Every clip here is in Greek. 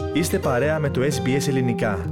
Είστε παρέα με το SBS Ελληνικά.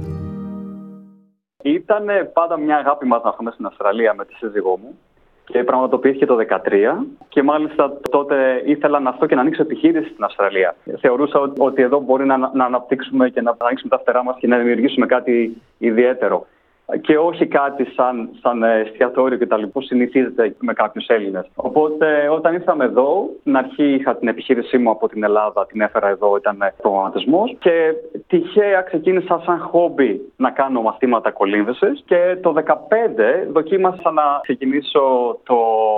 Ήταν πάντα μια αγάπη μας να έρθουμε στην Αυστραλία με τη σύζυγό μου και πραγματοποιήθηκε το 2013 και μάλιστα τότε ήθελα να έρθω και να ανοίξω επιχείρηση στην Αυστραλία. Θεωρούσα ότι εδώ μπορεί να αναπτύξουμε και να ανοίξουμε τα φτερά μας και να δημιουργήσουμε κάτι ιδιαίτερο. Και όχι κάτι σαν εστιατόριο κτλ. Που συνηθίζεται με κάποιους Έλληνες. Οπότε, όταν ήρθαμε εδώ, στην αρχή είχα την επιχείρησή μου από την Ελλάδα, την έφερα εδώ, ήταν προγραμματισμός. Και τυχαία ξεκίνησα σαν χόμπι να κάνω μαθήματα κολύμβησης. Και το 2015 δοκίμασα να ξεκινήσω το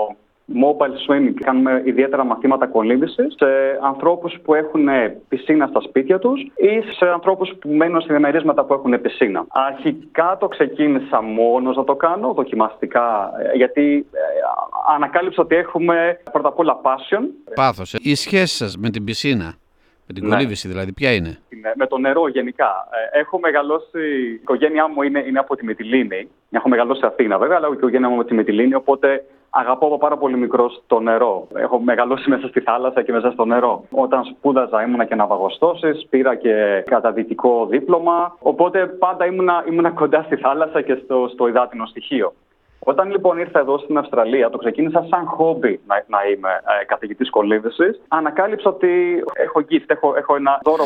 mobile swimming. Κάνουμε ιδιαίτερα μαθήματα κολύμβησης σε ανθρώπους που έχουν πισίνα στα σπίτια τους ή σε ανθρώπους που μένουν σε διαμερίσματα που έχουν πισίνα. Αρχικά το ξεκίνησα μόνος να το κάνω, δοκιμαστικά, γιατί ανακάλυψα ότι έχουμε πρώτα απ' όλα passion. Πάθος. Η σχέση σας με την πισίνα, με την κολύμβηση δηλαδή, ποια είναι? Με το νερό γενικά. Έχω μεγαλώσει, η οικογένειά μου είναι από τη Μυτιλήνη. Έχω μεγαλώσει Αθήνα βέβαια, αλλά η οικογένειά μου από τη Μυτιλήνη, οπότε αγαπώ από πάρα πολύ μικρός το νερό. Έχω μεγαλώσει μέσα στη θάλασσα και μέσα στο νερό. Όταν σπούδαζα ήμουνα και ναυαγοστώσεις, πήρα και καταδυτικό δίπλωμα. Οπότε πάντα ήμουνα κοντά στη θάλασσα και στο υδάτινο στοιχείο. Όταν λοιπόν ήρθα εδώ στην Αυστραλία, το ξεκίνησα σαν χόμπι να είμαι καθηγητής κολύμβησης. Ανακάλυψα ότι έχω gift, έχω ένα δώρο.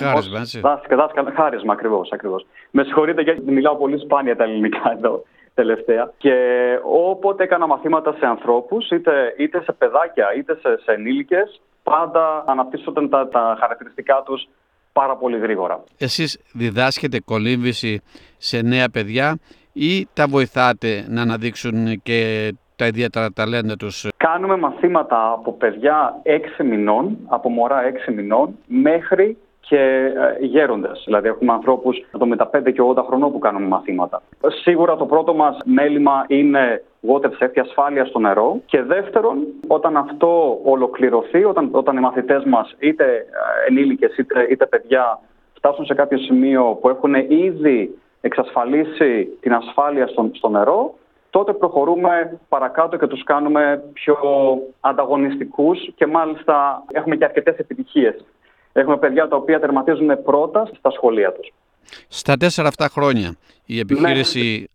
Χάρισμα, ακριβώς. Με συγχωρείτε γιατί μιλάω πολύ σπάνια τα ελληνικά εδώ τελευταία. Και όποτε έκανα μαθήματα σε ανθρώπους, είτε σε παιδάκια είτε σε ενήλικες, πάντα αναπτύσσονταν τα χαρακτηριστικά τους πάρα πολύ γρήγορα. Εσείς διδάσκετε κολύμβηση σε νέα παιδιά ή τα βοηθάτε να αναδείξουν και τα ιδιαίτερα ταλέντα τους? Κάνουμε μαθήματα από παιδιά 6 μηνών, από μωρά 6 μηνών, μέχρι και γέροντες. Δηλαδή έχουμε ανθρώπους 75 και 80 χρονών που κάνουμε μαθήματα. Σίγουρα το πρώτο μας μέλημα είναι water safety, ασφάλεια στο νερό. Και δεύτερον, όταν αυτό ολοκληρωθεί, όταν οι μαθητές μας, είτε ενήλικες είτε παιδιά, φτάσουν σε κάποιο σημείο που έχουν ήδη εξασφαλίσει την ασφάλεια στο νερό, τότε προχωρούμε παρακάτω και τους κάνουμε πιο ανταγωνιστικούς και μάλιστα έχουμε και αρκετές επιτυχίες. Έχουμε παιδιά τα οποία τερματίζουν πρώτα στα σχολεία τους. Στα 4 αυτά χρόνια η επιχείρηση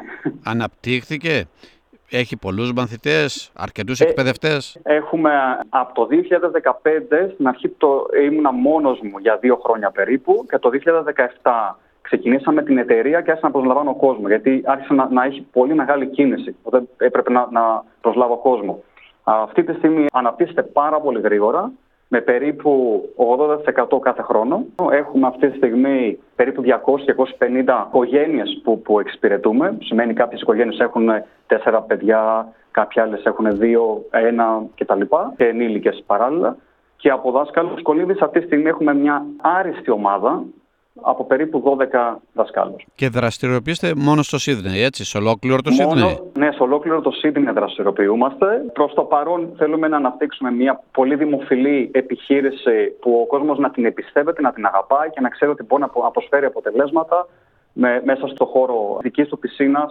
αναπτύχθηκε, έχει πολλούς μαθητές, αρκετούς εκπαιδευτές? Έχουμε από το 2015, στην αρχή ήμουνα μόνος μου για 2 χρόνια περίπου και το 2017 ξεκινήσαμε την εταιρεία και άρχισα να προσλαμβάνω κόσμο, γιατί άρχισε να έχει πολύ μεγάλη κίνηση, οπότε έπρεπε να προσλάβω κόσμο. Αυτή τη στιγμή αναπτύσσεται πάρα πολύ γρήγορα, με περίπου 80% κάθε χρόνο. Έχουμε αυτή τη στιγμή περίπου 200-250 οικογένειες που εξυπηρετούμε. Σημαίνει κάποιες οικογένειες έχουν 4 παιδιά, κάποιες άλλες έχουν 2, 1 κτλ. Και ενήλικες παράλληλα. Και από δάσκαλους κολύμβησης αυτή τη στιγμή έχουμε μια άριστη ομάδα από περίπου 12 δασκάλους. Και δραστηριοποιείστε μόνο στο Σίδνεϊ, έτσι, σε ολόκληρο το Σίδνεϊ? Ναι, σε ολόκληρο το Σίδνεϊ δραστηριοποιούμαστε. Προς το παρόν θέλουμε να αναπτύξουμε μια πολύ δημοφιλή επιχείρηση που ο κόσμος να την εμπιστεύεται, να την αγαπάει και να ξέρει ότι μπορεί να αποσφέρει αποτελέσματα μέσα στο χώρο δικής του πισίνας.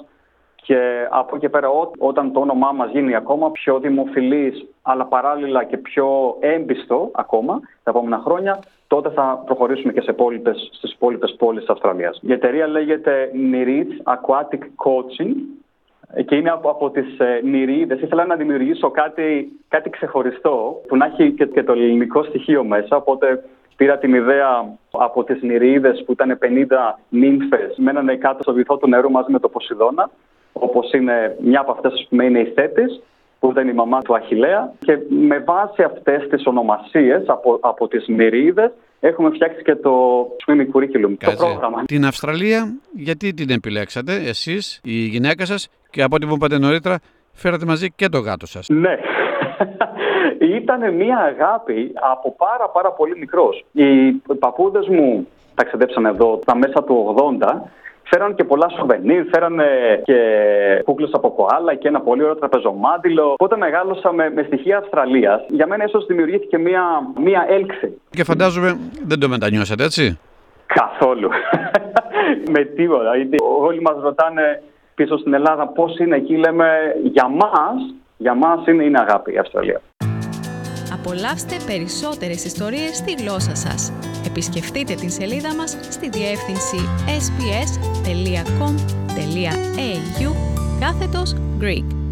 Και από εκεί πέρα, όταν το όνομά μας γίνει ακόμα πιο δημοφιλής, αλλά παράλληλα και πιο έμπιστο ακόμα τα επόμενα χρόνια, τότε θα προχωρήσουμε και στις υπόλοιπες πόλεις της Αυστραλίας. Η εταιρεία λέγεται Nereids Aquatic Coaching και είναι από τις νηριίδες. Ήθελα να δημιουργήσω κάτι ξεχωριστό που να έχει και το ελληνικό στοιχείο μέσα, οπότε πήρα την ιδέα από τις νηριίδες που ήταν 50 νύμφες, μένανε κάτω στο βυθό του νερού μαζί με το Ποσειδώνα, όπως είναι μια από αυτές, ας πούμε, είναι η Θέτης, που ήταν η μαμά του Αχιλλέα, και με βάση αυτές τις ονομασίες από τις νηριίδες έχουμε φτιάξει και το swimming curriculum, το πρόγραμμα. Την Αυστραλία γιατί την επιλέξατε εσείς, η γυναίκα σας, και από ό,τι μου είπατε νωρίτερα φέρατε μαζί και το γάτο σας? Ναι. Ήταν μια αγάπη από πάρα πολύ μικρός. Οι παππούδες μου ταξιδέψαν εδώ τα μέσα του 80. Φέραν και πολλά σουβενίρ, φέρανε και κούκλες από κοάλα και ένα πολύ ωραίο τραπεζομάντιλο. Οπότε μεγάλωσα με στοιχεία Αυστραλίας. Για μένα ίσως δημιουργήθηκε μια έλξη. Και φαντάζομαι δεν το μετανιώσατε, έτσι? Καθόλου. Με τίποτα. Όλοι μας ρωτάνε πίσω στην Ελλάδα πώς είναι εκεί. Λέμε για μας είναι αγάπη η Αυστραλία. Απολαύστε περισσότερες ιστορίες στη γλώσσα σας. Επισκεφτείτε την σελίδα μας στη διεύθυνση sbs.com.au/Greek.